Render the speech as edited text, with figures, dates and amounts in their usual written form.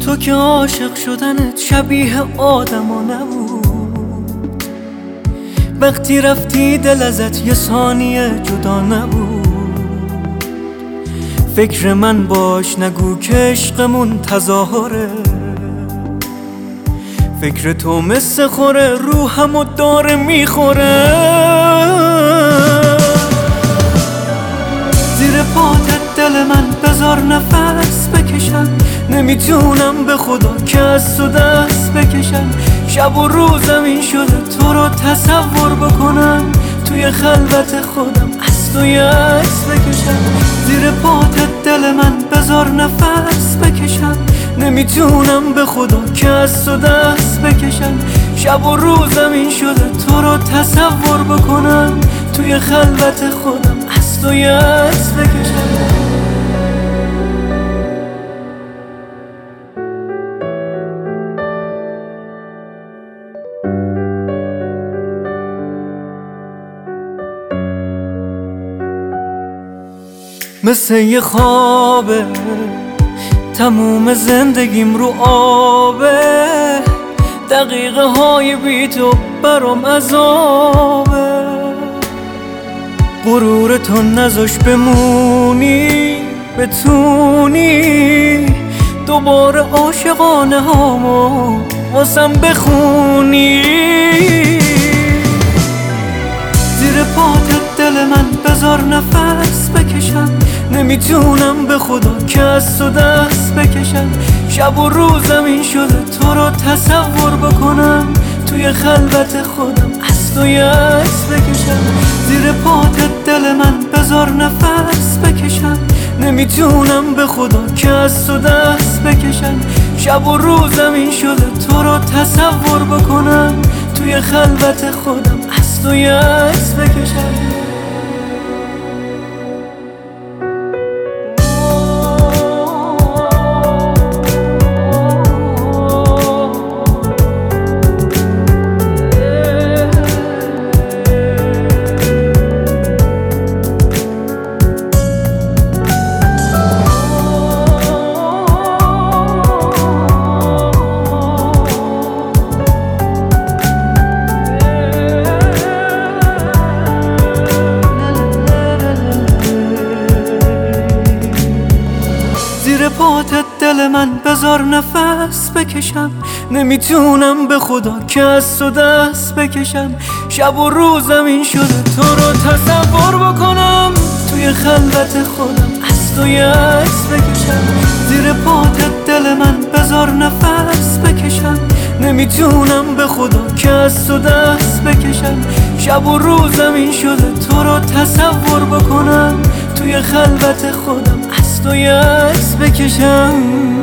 تو که عاشق شدنت شبیه آدما نبود، وقتی رفتی دل ازت یه ثانیه جدا نبود. فکر من باش نگو که عشقمون تظاهره، فکر تو مثل خوره روحمو داره میخوره. زیر پاتت دل من بذار نفس بکشم، نمیتونم به خدا که از تو دست بکشم. شب و روزم این شده تو رو تصور بکنم، توی خلوت خودم از تو یه عکس بکشم. زیر پاتت دل من بذار نفس بکشم، نمیتونم به خدا که از تو دست بکشم. شب و روزم این شده تو رو تصور بکنم، توی خلوت خودم از تو یه عکس بکشم. مثل یه خوابه تموم زندگیم رو آبه، دقیقه های بی تو برام عذابه. غرور تو نذاش بمونی بتونی دوباره عاشقانه هامو واسم بخونی. زیر پاتت دل من بذار نفس بکشم، نمیتونم به خدا که از تو دست بکشم. شب و روزم این شده تو رو تصور بکنم، توی خلوت خودم از تو یه عکس بکشم. زیر پاتت دل من بذار نفس بکشم، نمیتونم به خدا که از تو دست بکشم. شب و روزم این شده تو رو تصور بکنم، توی خلوت خودم از تو یه عکس بکشم. زیر پاتت دل من بذار نفس بکشم، نمیتونم به خدا که از تو دست بکشم. شب و روزم این شده تو رو تصور بکنم، توی خلوت خودم از تو یه عکس بکشم. زیر پاتت دل من بذار نفس بکشم، نمیتونم به خدا که از تو دست بکشم. شب و روزم این شده تو رو تصور بکنم، توی خلوت خودم از تو یه عکس بکشم.